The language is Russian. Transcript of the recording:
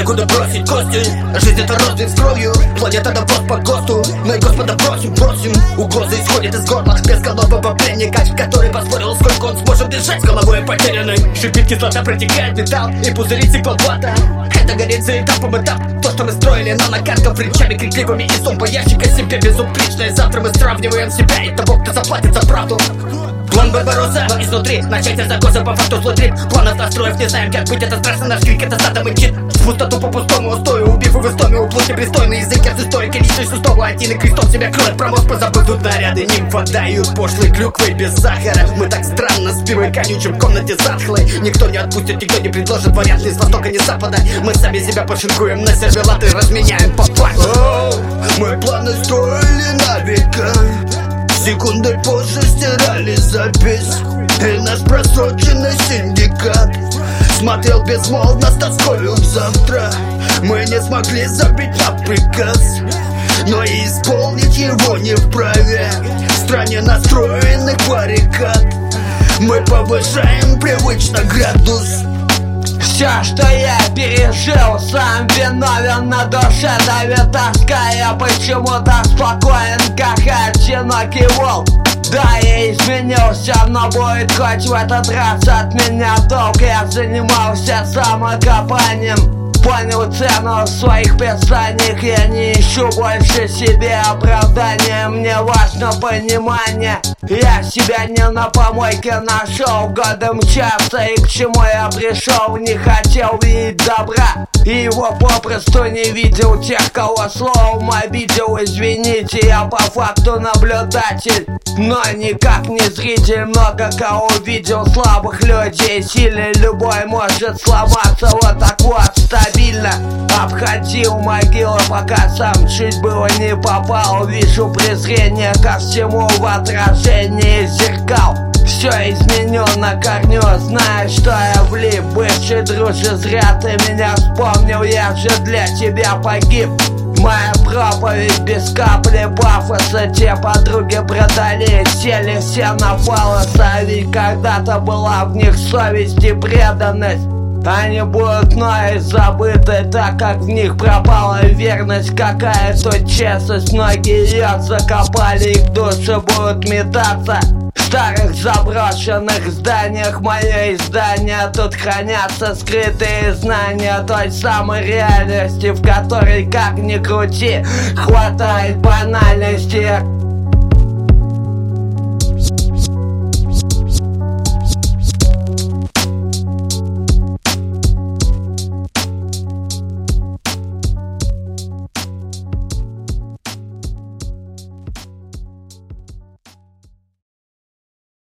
некуда бросить кости. Жизнь это розлив с кровью, планета навоз по ГОСТу. Но и Господа просим, угроза исходит из горла безголового пленника, который поспорил, сколько он сможет дышать с головой потерянной. Шипит кислота, протекает металл и пузырит циклоплата. Это горит за этапом этап. То, что мы строили на накатках речами крикливыми и зомбоящика себе безупречное. Завтра мы сравниваем себя и того, кто заплатит за правду. План Барбаросса, но изнутри начать за косом по факту злотрip. Планов настроев не знаем, как быть, это страшно, наш крик, это задом и чит. В пустоту по пустому устою, убив в истоме, уплыть непристойный язык, я с историкой личность шестого. Один и крестом себя кроет, промозг позабыл. Тут наряды нимфа дают пошлой клюквой без сахара. Мы так странно спим и конючим в комнате затхлой. Никто не отпустит, никто не предложит вариант ни с востока, ни с запада. Мы сами себя пошинкуем на сервелаты, разменяем по факту. Мы планы строили на века, секунды позже стирали запись. И наш просроченный синдикат смотрел безмолвно с тоскою в завтра. Мы не смогли забить на приказ, но и исполнить его не вправе. В стране настроенных баррикад мы повышаем привычно градус. Все, что я пережил, сам виновен, на душе давит тоска. Я почему-то спокоен, как одинокий волк. Да, я изменился, но будет хоть в этот раз от меня толк. Я занимался самокопанием, понял цену в своих писаниях. Я не ищу больше себе оправдания, мне важно понимание. Я себя не на помойке нашел, годы мчатся, и к чему я пришел. Не хотел видеть добра, и его попросту не видел. Тех, кого словом обидел, извините, я по факту наблюдатель, но никак не зритель. Много кого видел слабых людей, сильный любой может сломаться. Вот так вот стабильно обходил могилу, пока сам чуть было не попал. Вижу презрение ко всему в отражении зеркал. Все изменю на корню, знаю, что я влип. Бывший друже, зря ты меня вспомнил, я же для тебя погиб. Моя проповедь без капли пафоса. Те подруги продали, сели все на фалоса. Ведь когда-то была в них совесть и преданность. Они будут мною забыты, так как в них пропала верность. Какая тут честность, многие ее закопали, их души будут метаться в старых заброшенных зданиях. Мое издание, тут хранятся скрытые знания той самой реальности, в которой, как ни крути, хватает банальности.